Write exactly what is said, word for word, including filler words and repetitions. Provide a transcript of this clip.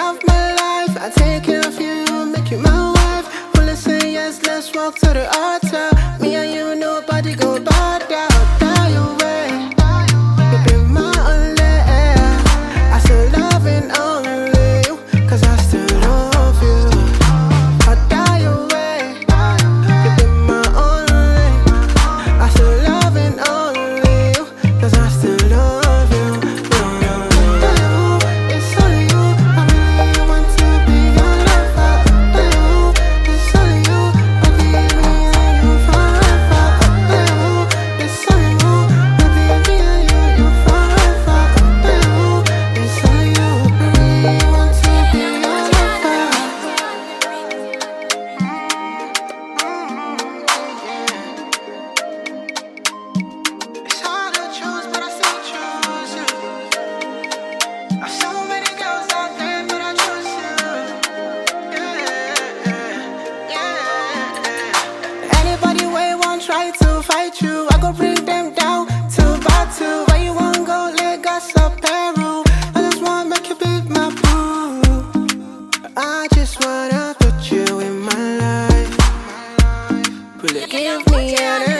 of my life. I take care of you, make you my wife. Will you say yes, let's walk to the altar. Me and you, nobody go bother. Die away, you be my only. I still loving only you, cause I still love you. I die away, you be my only. I still loving only you, cause I still love you. It's only you, I really want to be your lover. It's only you, I'll be with you forever. It's only you, I'll be with you forever. It's only you, I really want to be your lover. It's hard to choose, but I still choose you. There's so many girls out there, but I choose you. Yeah, yeah, yeah. Anybody way won't try to fight you, I go bring them down to battle. Where you won't go, Lagos or Peru. I just wanna make you be my boo. I just wanna put you in my life. Will you give me energy?